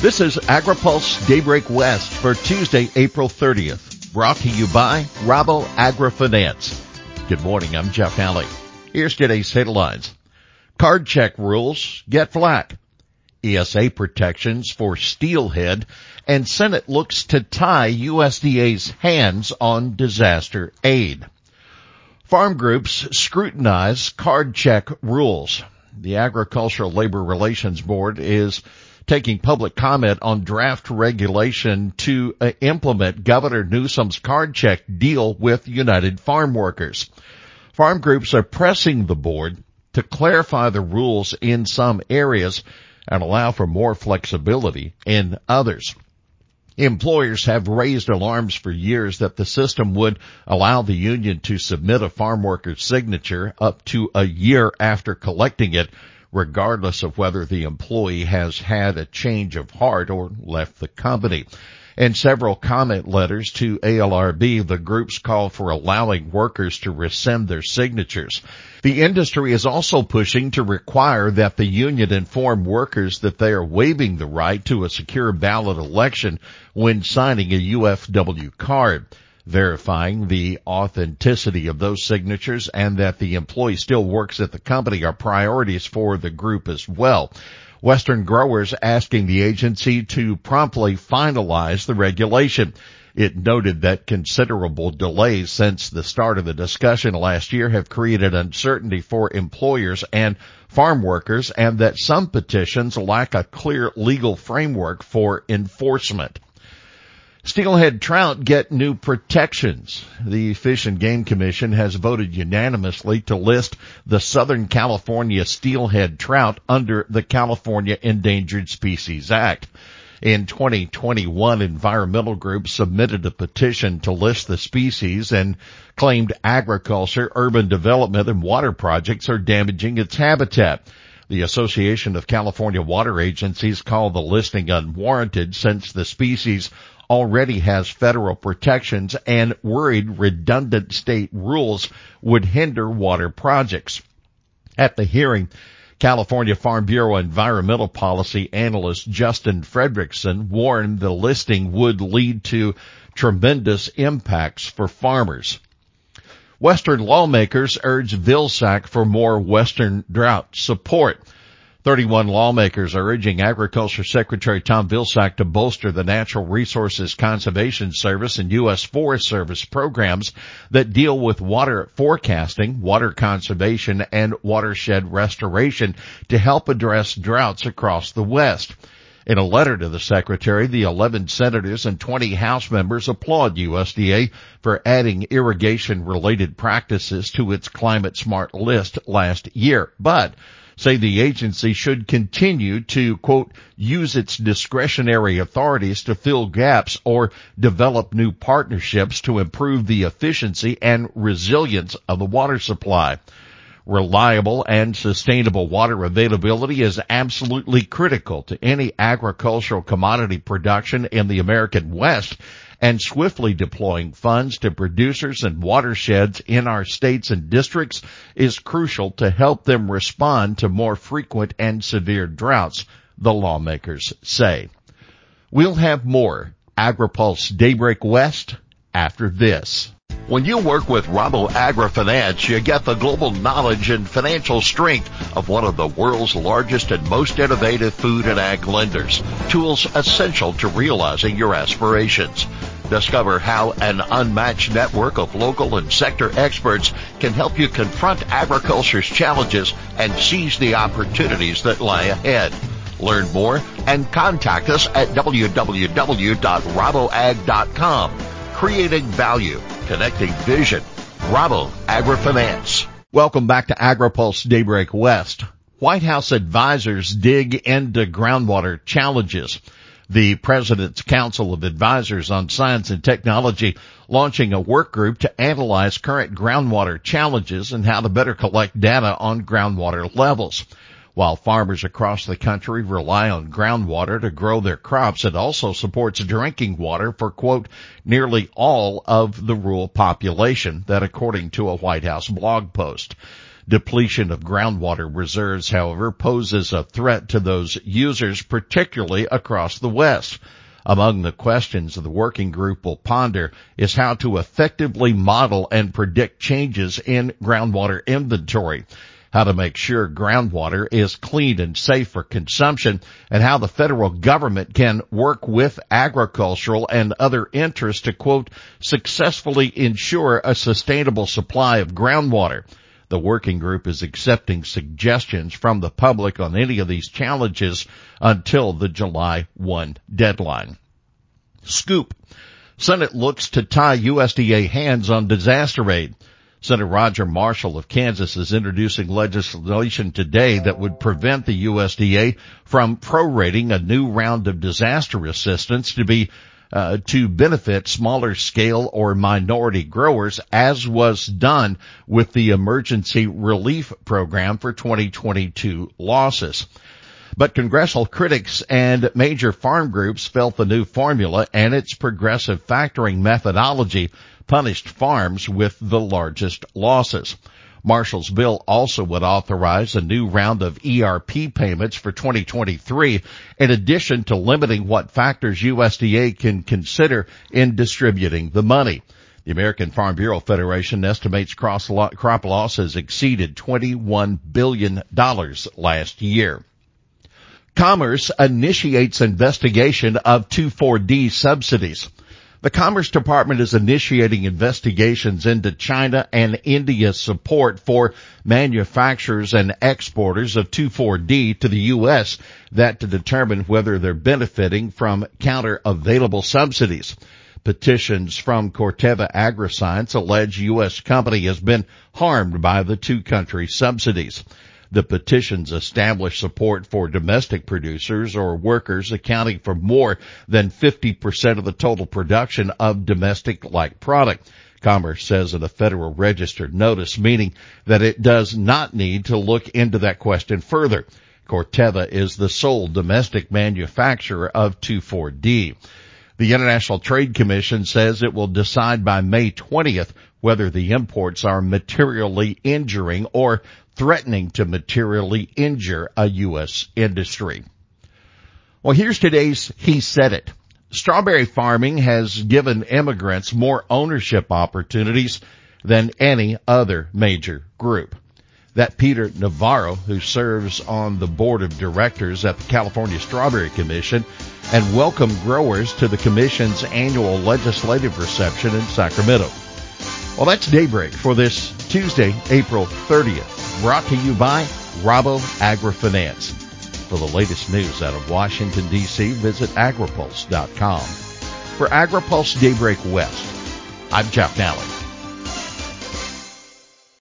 This is AgriPulse Daybreak West for Tuesday, April 30th. Brought to you by Rabo AgriFinance. Good morning, I'm Jeff Alley. Here's today's headlines. Card check rules get flack. ESA protections for steelhead, and Senate looks to tie USDA's hands on disaster aid. Farm groups scrutinize card check rules. The Agricultural Labor Relations Board is taking public comment on draft regulation to implement Governor Newsom's card check deal with United Farm Workers. Farm groups are pressing the board to clarify the rules in some areas and allow for more flexibility in others. Employers have raised alarms for years that the system would allow the union to submit a farm worker's signature up to a year after collecting it, regardless of whether the employee has had a change of heart or left the company. In several comment letters to ALRB, the groups call for allowing workers to rescind their signatures. The industry is also pushing to require that the union inform workers that they are waiving the right to a secure ballot election when signing a UFW card, verifying the authenticity of those signatures and that the employee still works at the company are priorities for the group as well. Western growers asking the agency to promptly finalize the regulation. It noted that considerable delays since the start of the discussion last year have created uncertainty for employers and farm workers, and that some petitions lack a clear legal framework for enforcement. Steelhead trout get new protections. The Fish and Game Commission has voted unanimously to list the Southern California steelhead trout under the California Endangered Species Act. In 2021, environmental groups submitted a petition to list the species and claimed agriculture, urban development, and water projects are damaging its habitat. The Association of California Water Agencies called the listing unwarranted since the species already has federal protections and worried redundant state rules would hinder water projects. At the hearing, California Farm Bureau environmental policy analyst Justin Fredrickson warned the listing would lead to tremendous impacts for farmers. Western lawmakers urge Vilsack for more Western drought support. 31 lawmakers are urging Agriculture Secretary Tom Vilsack to bolster the Natural Resources Conservation Service and U.S. Forest Service programs that deal with water forecasting, water conservation, and watershed restoration to help address droughts across the West. In a letter to the Secretary, the 11 senators and 20 House members applaud USDA for adding irrigation-related practices to its Climate Smart list last year, but say the agency should continue to, quote, use its discretionary authorities to fill gaps or develop new partnerships to improve the efficiency and resilience of the water supply. Reliable and sustainable water availability is absolutely critical to any agricultural commodity production in the American West, and swiftly deploying funds to producers and watersheds in our states and districts is crucial to help them respond to more frequent and severe droughts, the lawmakers say. We'll have more AgriPulse Daybreak West after this. When you work with Rabo AgriFinance, you get the global knowledge and financial strength of one of the world's largest and most innovative food and ag lenders. Tools essential to realizing your aspirations. Discover how an unmatched network of local and sector experts can help you confront agriculture's challenges and seize the opportunities that lie ahead. Learn more and contact us at www.raboag.com. Creating value, connecting vision. Rabo AgriFinance. Welcome back to AgriPulse Daybreak West. White House advisors dig into groundwater challenges. The President's Council of Advisors on Science and Technology launching a work group to analyze current groundwater challenges and how to better collect data on groundwater levels. While farmers across the country rely on groundwater to grow their crops, it also supports drinking water for, quote, nearly all of the rural population, that according to a White House blog post. Depletion of groundwater reserves, however, poses a threat to those users, particularly across the West. Among the questions the working group will ponder is how to effectively model and predict changes in groundwater inventory, how to make sure groundwater is clean and safe for consumption, and how the federal government can work with agricultural and other interests to, quote, successfully ensure a sustainable supply of groundwater. The working group is accepting suggestions from the public on any of these challenges until the July 1 deadline. Scoop. Senate looks to tie USDA hands on disaster aid. Senator Roger Marshall of Kansas is introducing legislation today that would prevent the USDA from prorating a new round of disaster assistance to benefit smaller scale or minority growers, as was done with the emergency relief program for 2022 losses. But congressional critics and major farm groups felt the new formula and its progressive factoring methodology punished farms with the largest losses. Marshall's bill also would authorize a new round of ERP payments for 2023, in addition to limiting what factors USDA can consider in distributing the money. The American Farm Bureau Federation estimates crop losses exceeded $21 billion last year. Commerce initiates investigation of 2,4-D subsidies. The Commerce Department is initiating investigations into China and India's support for manufacturers and exporters of 2,4-D to the U.S. to determine whether they're benefiting from counter-available subsidies. Petitions from Corteva Agriscience allege U.S. company has been harmed by the two-country subsidies. The petitions establish support for domestic producers or workers accounting for more than 50% of the total production of domestic-like product. Commerce says in a Federal Register notice, meaning that it does not need to look into that question further. Corteva is the sole domestic manufacturer of 2,4-D. The International Trade Commission says it will decide by May 20th whether the imports are materially injuring or threatening to materially injure a U.S. industry. Well, here's today's He Said It. Strawberry farming has given immigrants more ownership opportunities than any other major group. That Peter Navarro, who serves on the board of directors at the California Strawberry Commission, and welcomed growers to the commission's annual legislative reception in Sacramento. Well, that's Daybreak for this Tuesday, April 30th. Brought to you by Rabo AgriFinance. For the latest news out of Washington, D.C., visit agripulse.com. For AgriPulse Daybreak West, I'm Jeff Nally.